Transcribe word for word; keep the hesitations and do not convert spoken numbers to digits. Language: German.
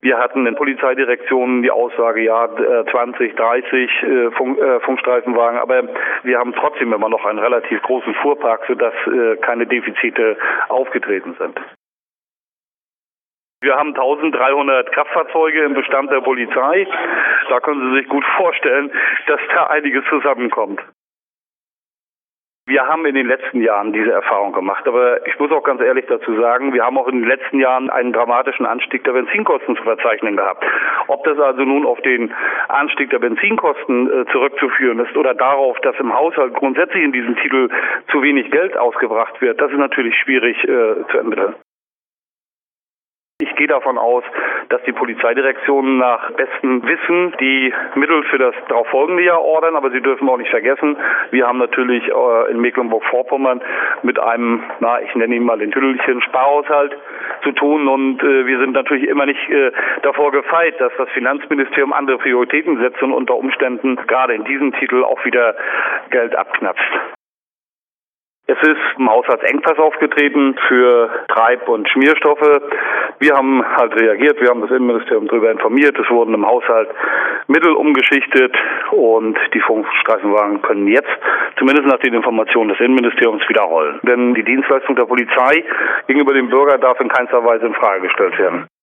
Wir hatten in Polizeidirektionen die Aussage, ja, zwanzig, dreißig äh, Funk, äh, Funkstreifenwagen, aber wir haben trotzdem immer noch einen relativ großen Fuhrpark, sodass äh, keine Defizite aufgetreten sind. Wir haben eintausenddreihundert Kraftfahrzeuge im Bestand der Polizei. Da können Sie sich gut vorstellen, dass da einiges zusammenkommt. Wir haben in den letzten Jahren diese Erfahrung gemacht, aber ich muss auch ganz ehrlich dazu sagen, wir haben auch in den letzten Jahren einen dramatischen Anstieg der Benzinkosten zu verzeichnen gehabt. Ob das also nun auf den Anstieg der Benzinkosten äh, zurückzuführen ist oder darauf, dass im Haushalt grundsätzlich in diesem Titel zu wenig Geld ausgebracht wird, das ist natürlich schwierig äh, zu ermitteln. Ich gehe davon aus, dass die Polizeidirektionen nach bestem Wissen die Mittel für das darauffolgende Jahr ordern, aber Sie dürfen auch nicht vergessen, wir haben natürlich äh, in Mecklenburg-Vorpommern mit einem, na, ich nenne ihn mal den Tüdelchen Sparhaushalt zu tun und äh, wir sind natürlich immer nicht äh, davor gefeit, dass das Finanzministerium andere Prioritäten setzt und unter Umständen gerade in diesem Titel auch wieder Geld abknapst. Es ist im Haushaltsengpass aufgetreten für Treib- und Schmierstoffe. Wir haben halt reagiert, wir haben das Innenministerium darüber informiert, es wurden im Haushalt Mittel umgeschichtet und die Funkstreifenwagen können jetzt, zumindest nach den Informationen des Innenministeriums, wieder rollen. Denn die Dienstleistung der Polizei gegenüber dem Bürger darf in keinster Weise in Frage gestellt werden.